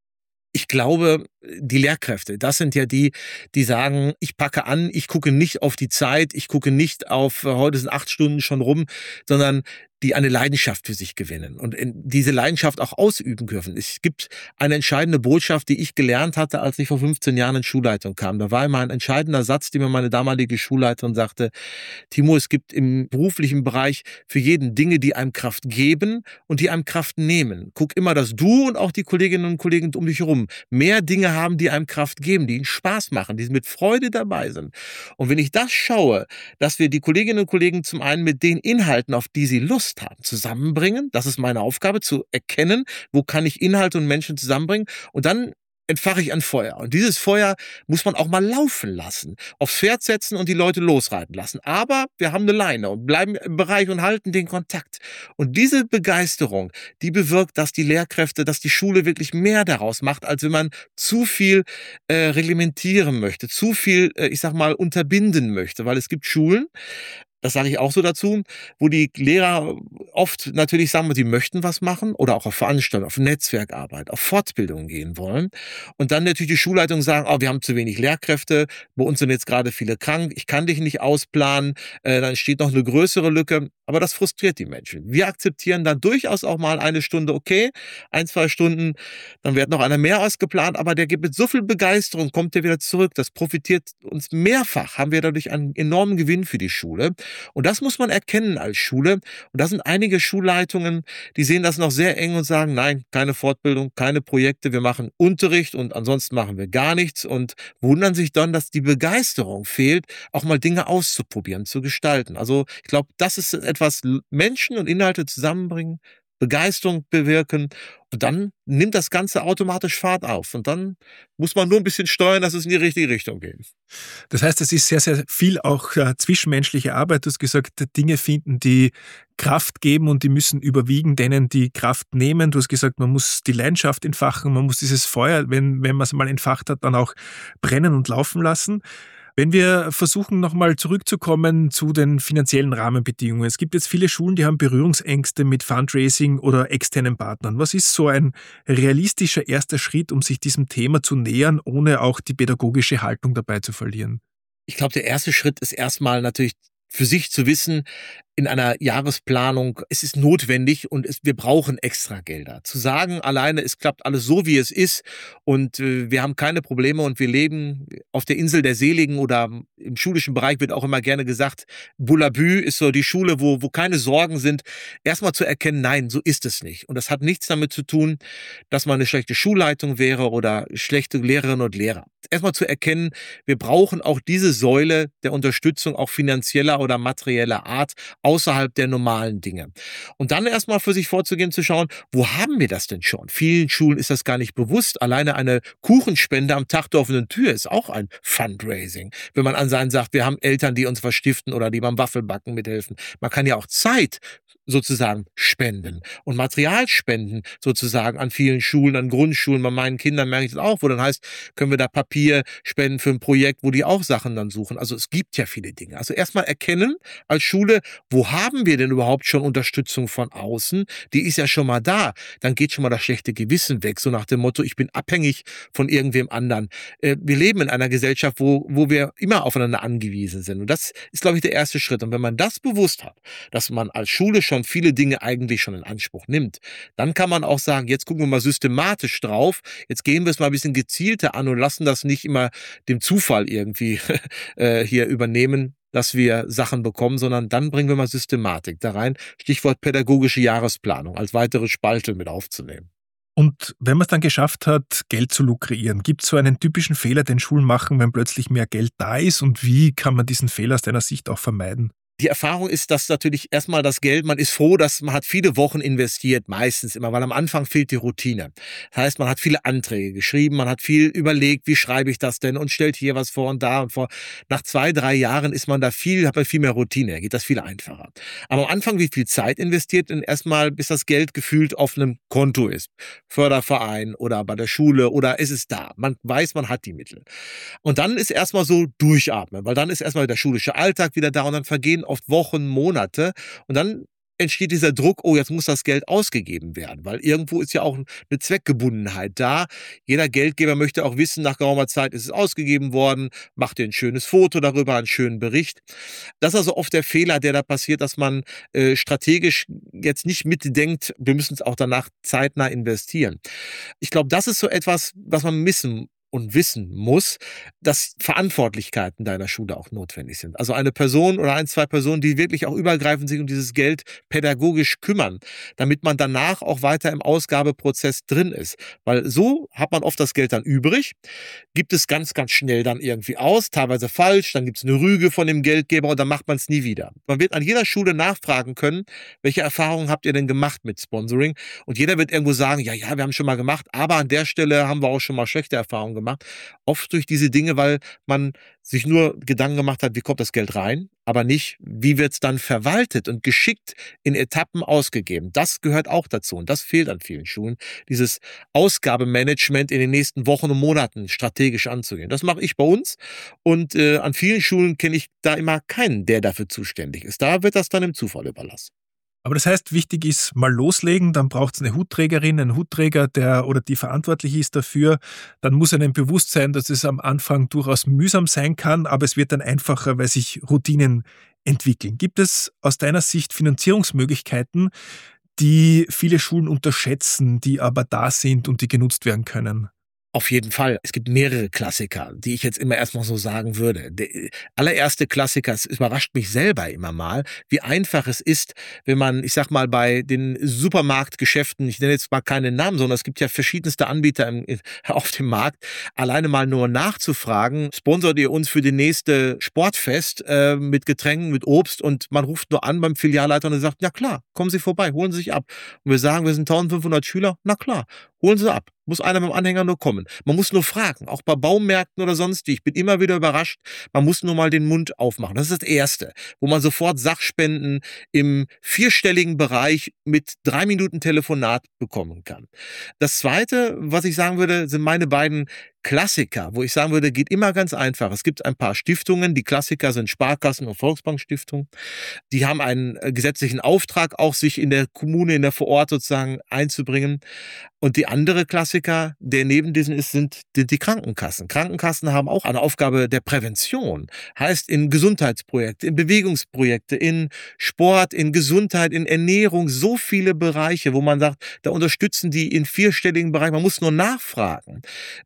Ich glaube, die Lehrkräfte, das sind ja die, die sagen, ich packe an, ich gucke nicht auf die Zeit, ich gucke nicht auf, heute sind 8 Stunden schon rum, sondern die eine Leidenschaft für sich gewinnen und diese Leidenschaft auch ausüben dürfen. Es gibt eine entscheidende Botschaft, die ich gelernt hatte, als ich vor 15 Jahren in Schulleitung kam. Da war immer ein entscheidender Satz, den mir meine damalige Schulleiterin sagte: Timo, es gibt im beruflichen Bereich für jeden Dinge, die einem Kraft geben und die einem Kraft nehmen. Guck immer, dass du und auch die Kolleginnen und Kollegen um dich herum mehr Dinge haben, die einem Kraft geben, die ihnen Spaß machen, die mit Freude dabei sind. Und wenn ich das schaue, dass wir die Kolleginnen und Kollegen zum einen mit den Inhalten, auf die sie Lust haben, zusammenbringen. Das ist meine Aufgabe, zu erkennen, wo kann ich Inhalte und Menschen zusammenbringen. Und dann entfache ich ein Feuer. Und dieses Feuer muss man auch mal laufen lassen, aufs Pferd setzen und die Leute losreiten lassen. Aber wir haben eine Leine und bleiben im Bereich und halten den Kontakt. Und diese Begeisterung, die bewirkt, dass die Lehrkräfte, dass die Schule wirklich mehr daraus macht, als wenn man zu viel reglementieren möchte, zu viel, ich sag mal, unterbinden möchte. Weil es gibt Schulen, das sage ich auch so dazu, wo die Lehrer oft natürlich sagen, sie möchten was machen oder auch auf Veranstaltungen, auf Netzwerkarbeit, auf Fortbildungen gehen wollen. Und dann natürlich die Schulleitung sagen, wir haben zu wenig Lehrkräfte, bei uns sind jetzt gerade viele krank, ich kann dich nicht ausplanen, dann entsteht noch eine größere Lücke. Aber das frustriert die Menschen. Wir akzeptieren dann durchaus auch mal eine Stunde, okay, 1-2 Stunden, dann wird noch einer mehr ausgeplant, aber der gibt mit so viel Begeisterung, kommt der wieder zurück. Das profitiert uns mehrfach, haben wir dadurch einen enormen Gewinn für die Schule. Und das muss man erkennen als Schule. Und da sind einige Schulleitungen, die sehen das noch sehr eng und sagen, nein, keine Fortbildung, keine Projekte, wir machen Unterricht und ansonsten machen wir gar nichts und wundern sich dann, dass die Begeisterung fehlt, auch mal Dinge auszuprobieren, zu gestalten. Also ich glaube, das ist etwas, Menschen und Inhalte zusammenbringen, Begeisterung bewirken und dann nimmt das Ganze automatisch Fahrt auf und dann muss man nur ein bisschen steuern, dass es in die richtige Richtung geht. Das heißt, es ist sehr, sehr viel auch zwischenmenschliche Arbeit. Du hast gesagt, Dinge finden, die Kraft geben und die müssen überwiegen, denen die Kraft nehmen. Du hast gesagt, man muss die Leidenschaft entfachen, man muss dieses Feuer, wenn man es mal entfacht hat, dann auch brennen und laufen lassen. Wenn wir versuchen, nochmal zurückzukommen zu den finanziellen Rahmenbedingungen. Es gibt jetzt viele Schulen, die haben Berührungsängste mit Fundraising oder externen Partnern. Was ist so ein realistischer erster Schritt, um sich diesem Thema zu nähern, ohne auch die pädagogische Haltung dabei zu verlieren? Ich glaube, der erste Schritt ist erstmal natürlich für sich zu wissen, in einer Jahresplanung, es ist notwendig und wir brauchen extra Gelder. Zu sagen alleine, es klappt alles so, wie es ist und wir haben keine Probleme und wir leben auf der Insel der Seligen oder im schulischen Bereich wird auch immer gerne gesagt, Bullabü ist so die Schule, wo keine Sorgen sind. Erstmal zu erkennen, nein, so ist es nicht. Und das hat nichts damit zu tun, dass man eine schlechte Schulleitung wäre oder schlechte Lehrerinnen und Lehrer. Erstmal zu erkennen, wir brauchen auch diese Säule der Unterstützung, auch finanzieller oder materieller Art, außerhalb der normalen Dinge. Und dann erstmal für sich vorzugehen, zu schauen, wo haben wir das denn schon? Vielen Schulen ist das gar nicht bewusst. Alleine eine Kuchenspende am Tag der offenen Tür ist auch ein Fundraising. Wenn man an seinen sagt, wir haben Eltern, die uns was stiften oder die beim Waffelbacken mithelfen. Man kann ja auch Zeit sozusagen spenden und Material spenden sozusagen an vielen Schulen, an Grundschulen. Bei meinen Kindern merke ich das auch, wo dann heißt, können wir da Papier spenden für ein Projekt, wo die auch Sachen dann suchen. Also es gibt ja viele Dinge. Also erstmal erkennen als Schule, wo haben wir denn überhaupt schon Unterstützung von außen? Die ist ja schon mal da. Dann geht schon mal das schlechte Gewissen weg, so nach dem Motto, ich bin abhängig von irgendwem anderen. Wir leben in einer Gesellschaft, wo wir immer aufeinander angewiesen sind. Und das ist, glaube ich, der erste Schritt. Und wenn man das bewusst hat, dass man als Schule schon viele Dinge eigentlich schon in Anspruch nimmt, dann kann man auch sagen, jetzt gucken wir mal systematisch drauf, jetzt gehen wir es mal ein bisschen gezielter an und lassen das nicht immer dem Zufall irgendwie hier übernehmen, dass wir Sachen bekommen, sondern dann bringen wir mal Systematik da rein. Stichwort pädagogische Jahresplanung als weitere Spalte mit aufzunehmen. Und wenn man es dann geschafft hat, Geld zu lukrieren, gibt es so einen typischen Fehler, den Schulen machen, wenn plötzlich mehr Geld da ist? Und wie kann man diesen Fehler aus deiner Sicht auch vermeiden? Die Erfahrung ist, dass natürlich erstmal das Geld, man ist froh, dass man hat viele Wochen investiert, meistens immer, weil am Anfang fehlt die Routine. Das heißt, man hat viele Anträge geschrieben, man hat viel überlegt, wie schreibe ich das denn und stellt hier was vor und da und vor. Nach 2, 3 Jahren ist man da hat man viel mehr Routine, geht das viel einfacher. Aber am Anfang, wie viel Zeit investiert denn erstmal, bis das Geld gefühlt auf einem Konto ist? Förderverein oder bei der Schule oder ist es da? Man weiß, man hat die Mittel. Und dann ist erstmal so durchatmen, weil dann ist erstmal der schulische Alltag wieder da und dann vergehen oft Wochen, Monate und dann entsteht dieser Druck, oh, jetzt muss das Geld ausgegeben werden, weil irgendwo ist ja auch eine Zweckgebundenheit da. Jeder Geldgeber möchte auch wissen, nach geraumer Zeit ist es ausgegeben worden, macht dir ein schönes Foto darüber, einen schönen Bericht. Das ist also oft der Fehler, der da passiert, dass man strategisch jetzt nicht mitdenkt, wir müssen es auch danach zeitnah investieren. Ich glaube, das ist so etwas, was man missen und wissen muss, dass Verantwortlichkeiten deiner Schule auch notwendig sind. Also eine Person oder 1, 2 Personen, die wirklich auch übergreifend sich um dieses Geld pädagogisch kümmern, damit man danach auch weiter im Ausgabeprozess drin ist. Weil so hat man oft das Geld dann übrig, gibt es ganz, ganz schnell dann irgendwie aus, teilweise falsch, dann gibt es eine Rüge von dem Geldgeber und dann macht man es nie wieder. Man wird an jeder Schule nachfragen können, welche Erfahrungen habt ihr denn gemacht mit Sponsoring? Und jeder wird irgendwo sagen, ja, wir haben schon mal gemacht, aber an der Stelle haben wir auch schon mal schlechte Erfahrungen gemacht. Oft durch diese Dinge, weil man sich nur Gedanken gemacht hat, wie kommt das Geld rein, aber nicht, wie wird es dann verwaltet und geschickt in Etappen ausgegeben. Das gehört auch dazu und das fehlt an vielen Schulen, dieses Ausgabemanagement in den nächsten Wochen und Monaten strategisch anzugehen. Das mache ich bei uns und an vielen Schulen kenne ich da immer keinen, der dafür zuständig ist. Da wird das dann im Zufall überlassen. Aber das heißt, wichtig ist, mal loslegen, dann braucht es eine Hutträgerin, einen Hutträger, der oder die verantwortlich ist dafür. Dann muss einem bewusst sein, dass es am Anfang durchaus mühsam sein kann, aber es wird dann einfacher, weil sich Routinen entwickeln. Gibt es aus deiner Sicht Finanzierungsmöglichkeiten, die viele Schulen unterschätzen, die aber da sind und die genutzt werden können? Auf jeden Fall. Es gibt mehrere Klassiker, die ich jetzt immer erstmal so sagen würde. Der allererste Klassiker, es überrascht mich selber immer mal, wie einfach es ist, wenn man, ich sag mal, bei den Supermarktgeschäften, ich nenne jetzt mal keine Namen, sondern es gibt ja verschiedenste Anbieter auf dem Markt, alleine mal nur nachzufragen, sponsort ihr uns für die nächste Sportfest mit Getränken, mit Obst und man ruft nur an beim Filialleiter und er sagt, ja klar, kommen Sie vorbei, holen Sie sich ab. Und wir sagen, wir sind 1500 Schüler, na klar, holen Sie ab. Muss einer mit dem Anhänger nur kommen. Man muss nur fragen, auch bei Baumärkten oder sonst wie. Ich bin immer wieder überrascht, man muss nur mal den Mund aufmachen. Das ist das Erste, wo man sofort Sachspenden im 4-stelligen Bereich mit 3 Minuten Telefonat bekommen kann. Das Zweite, was ich sagen würde, sind meine beiden Klassiker, wo ich sagen würde, geht immer ganz einfach. Es gibt ein paar Stiftungen, die Klassiker sind Sparkassen und Volksbankstiftung. Die haben einen gesetzlichen Auftrag, auch sich in der Kommune, in der vor Ort sozusagen einzubringen. Und die andere Klassiker, der neben diesen ist, sind die Krankenkassen. Krankenkassen haben auch eine Aufgabe der Prävention. Heißt in Gesundheitsprojekte, in Bewegungsprojekte, in Sport, in Gesundheit, in Ernährung, so viele Bereiche, wo man sagt, da unterstützen die in 4-stelligen Bereichen. Man muss nur nachfragen. Das ist etwas,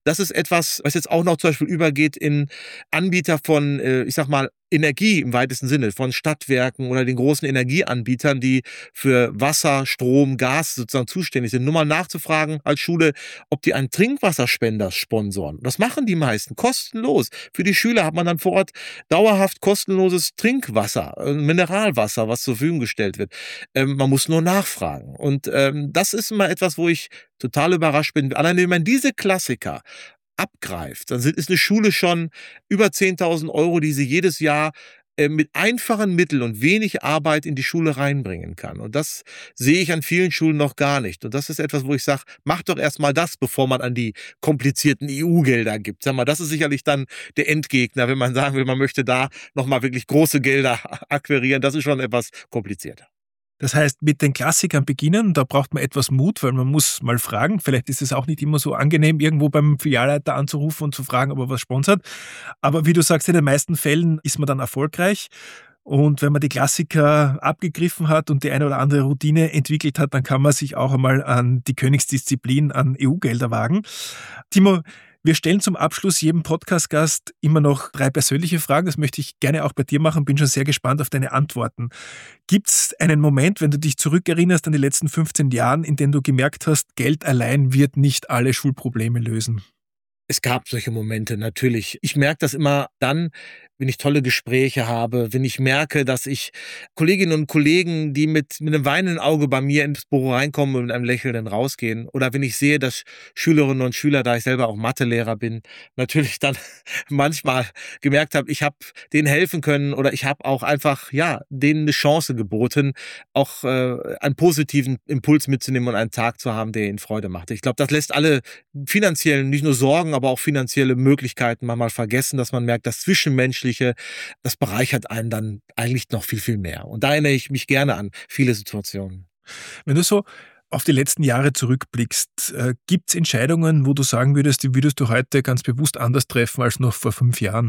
etwas, was jetzt auch noch zum Beispiel übergeht in Anbieter von, ich sag mal, Energie im weitesten Sinne, von Stadtwerken oder den großen Energieanbietern, die für Wasser, Strom, Gas sozusagen zuständig sind. Nur mal nachzufragen als Schule, ob die einen Trinkwasserspender sponsoren. Das machen die meisten, kostenlos. Für die Schüler hat man dann vor Ort dauerhaft kostenloses Trinkwasser, Mineralwasser, was zur Verfügung gestellt wird. Man muss nur nachfragen. Und das ist immer etwas, wo ich total überrascht bin. Allein wenn man diese Klassiker abgreift, dann ist eine Schule schon über 10.000 Euro, die sie jedes Jahr mit einfachen Mitteln und wenig Arbeit in die Schule reinbringen kann. Und das sehe ich an vielen Schulen noch gar nicht. Und das ist etwas, wo ich sage, macht doch erstmal das, bevor man an die komplizierten EU-Gelder gibt. Sag mal, das ist sicherlich dann der Endgegner, wenn man sagen will, man möchte da nochmal wirklich große Gelder akquirieren. Das ist schon etwas komplizierter. Das heißt, mit den Klassikern beginnen, da braucht man etwas Mut, weil man muss mal fragen. Vielleicht ist es auch nicht immer so angenehm, irgendwo beim Filialleiter anzurufen und zu fragen, ob er was sponsert. Aber wie du sagst, in den meisten Fällen ist man dann erfolgreich. Und wenn man die Klassiker abgegriffen hat und die eine oder andere Routine entwickelt hat, dann kann man sich auch einmal an die Königsdisziplin, an EU-Gelder wagen. Timo, wir stellen zum Abschluss jedem Podcast-Gast immer noch 3 persönliche Fragen. Das möchte ich gerne auch bei dir machen. Bin schon sehr gespannt auf deine Antworten. Gibt es einen Moment, wenn du dich zurückerinnerst an die letzten 15 Jahren, in denen du gemerkt hast, Geld allein wird nicht alle Schulprobleme lösen? Es gab solche Momente, natürlich. Ich merke das immer dann, wenn ich tolle Gespräche habe, wenn ich merke, dass ich Kolleginnen und Kollegen, die mit einem weinenden Auge bei mir ins Büro reinkommen und mit einem Lächeln rausgehen, oder wenn ich sehe, dass Schülerinnen und Schüler, da ich selber auch Mathelehrer bin, natürlich dann manchmal gemerkt habe, ich habe denen helfen können oder ich habe auch einfach, ja, denen eine Chance geboten, auch einen positiven Impuls mitzunehmen und einen Tag zu haben, der ihnen Freude macht. Ich glaube, das lässt alle finanziellen, nicht nur Sorgen, aber auch finanzielle Möglichkeiten manchmal vergessen, dass man merkt, das Zwischenmenschliche, das bereichert einen dann eigentlich noch viel, viel mehr. Und da erinnere ich mich gerne an viele Situationen. Wenn du so auf die letzten Jahre zurückblickst, gibt es Entscheidungen, wo du sagen würdest, die würdest du heute ganz bewusst anders treffen als noch vor 5 Jahren?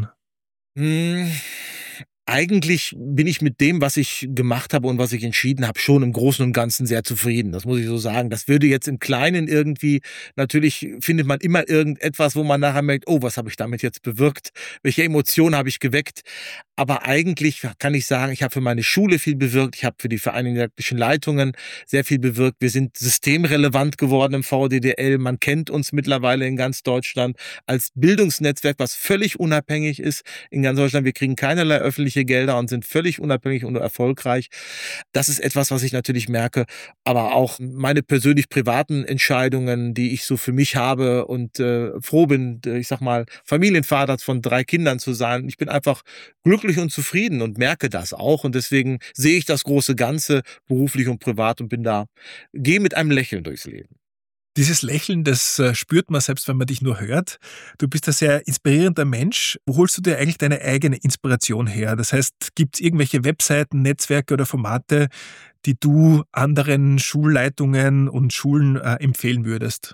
Eigentlich bin ich mit dem, was ich gemacht habe und was ich entschieden habe, schon im Großen und Ganzen sehr zufrieden. Das muss ich so sagen. Das würde jetzt im Kleinen irgendwie, natürlich findet man immer irgendetwas, wo man nachher merkt, oh, was habe ich damit jetzt bewirkt? Welche Emotionen habe ich geweckt? Aber eigentlich kann ich sagen, ich habe für meine Schule viel bewirkt. Ich habe für die Vereinigung der didaktischen Leitungen sehr viel bewirkt. Wir sind systemrelevant geworden im VDDL. Man kennt uns mittlerweile in ganz Deutschland als Bildungsnetzwerk, was völlig unabhängig ist in ganz Deutschland. Wir kriegen keinerlei öffentliche Gelder und sind völlig unabhängig und erfolgreich. Das ist etwas, was ich natürlich merke, aber auch meine persönlich privaten Entscheidungen, die ich so für mich habe und froh bin, ich sag mal, Familienvater von 3 Kindern zu sein. Ich bin einfach glücklich und zufrieden und merke das auch und deswegen sehe ich das große Ganze beruflich und privat und gehe mit einem Lächeln durchs Leben. Dieses Lächeln, das spürt man selbst, wenn man dich nur hört. Du bist ein sehr inspirierender Mensch. Wo holst du dir eigentlich deine eigene Inspiration her? Das heißt, gibt es irgendwelche Webseiten, Netzwerke oder Formate, die du anderen Schulleitungen und Schulen empfehlen würdest?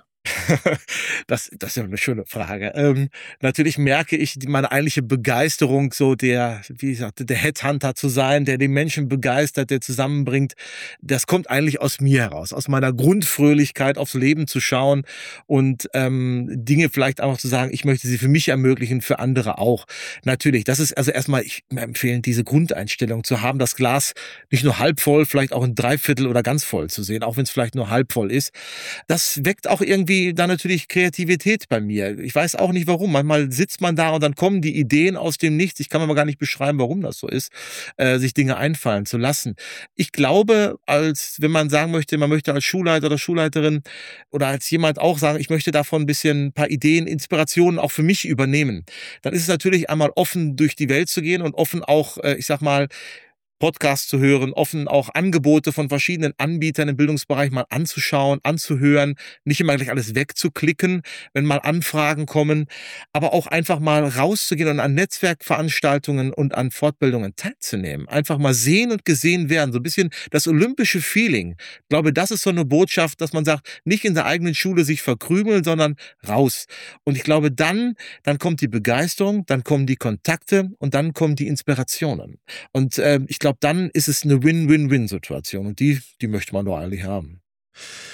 Das ist ja eine schöne Frage. Natürlich merke ich meine eigentliche Begeisterung, so der Headhunter zu sein, der die Menschen begeistert, der zusammenbringt. Das kommt eigentlich aus mir heraus, aus meiner Grundfröhlichkeit aufs Leben zu schauen und Dinge vielleicht auch zu sagen, ich möchte sie für mich ermöglichen, für andere auch. Natürlich, das ist also erstmal, ich empfehle, diese Grundeinstellung zu haben, das Glas nicht nur halb voll, vielleicht auch in 3/4 oder ganz voll zu sehen, auch wenn es vielleicht nur halb voll ist. Das weckt auch irgendwie dann natürlich Kreativität bei mir. Ich weiß auch nicht warum. Manchmal sitzt man da und dann kommen die Ideen aus dem Nichts. Ich kann aber gar nicht beschreiben, warum das so ist, sich Dinge einfallen zu lassen. Ich glaube, wenn man sagen möchte, man möchte als Schulleiter oder Schulleiterin oder als jemand auch sagen, ich möchte davon ein bisschen ein paar Ideen, Inspirationen auch für mich übernehmen, dann ist es natürlich einmal offen durch die Welt zu gehen und offen auch, ich sag mal, Podcasts zu hören, offen auch Angebote von verschiedenen Anbietern im Bildungsbereich mal anzuschauen, anzuhören, nicht immer gleich alles wegzuklicken, wenn mal Anfragen kommen, aber auch einfach mal rauszugehen und an Netzwerkveranstaltungen und an Fortbildungen teilzunehmen. Einfach mal sehen und gesehen werden, so ein bisschen das olympische Feeling. Ich glaube, das ist so eine Botschaft, dass man sagt, nicht in der eigenen Schule sich verkrümeln, sondern raus. Und ich glaube, dann kommt die Begeisterung, dann kommen die Kontakte und dann kommen die Inspirationen. Und ich glaube, dann ist es eine Win-Win-Win-Situation und die möchte man doch eigentlich haben.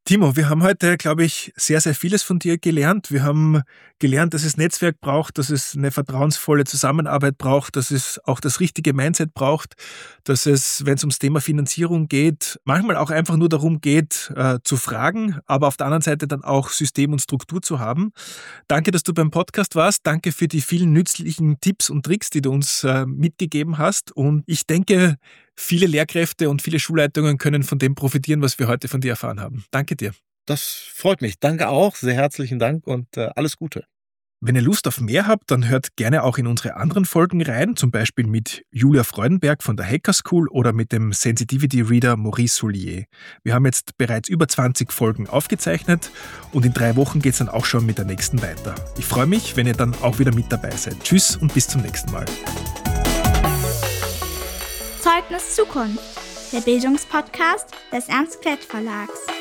Timo, wir haben heute, glaube ich, sehr, sehr vieles von dir gelernt. Wir haben gelernt, dass es Netzwerk braucht, dass es eine vertrauensvolle Zusammenarbeit braucht, dass es auch das richtige Mindset braucht, dass es, wenn es ums Thema Finanzierung geht, manchmal auch einfach nur darum geht, zu fragen, aber auf der anderen Seite dann auch System und Struktur zu haben. Danke, dass du beim Podcast warst. Danke für die vielen nützlichen Tipps und Tricks, die du uns mitgegeben hast. Und ich denke, viele Lehrkräfte und viele Schulleitungen können von dem profitieren, was wir heute von dir erfahren haben. Danke dir. Das freut mich. Danke auch. Sehr herzlichen Dank und alles Gute. Wenn ihr Lust auf mehr habt, dann hört gerne auch in unsere anderen Folgen rein, zum Beispiel mit Julia Freudenberg von der Hacker School oder mit dem Sensitivity Reader Maurice Soulier. Wir haben jetzt bereits über 20 Folgen aufgezeichnet und in 3 Wochen geht es dann auch schon mit der nächsten weiter. Ich freue mich, wenn ihr dann auch wieder mit dabei seid. Tschüss und bis zum nächsten Mal. Zeugnis Zukunft, der Bildungspodcast des Ernst Klett Verlags.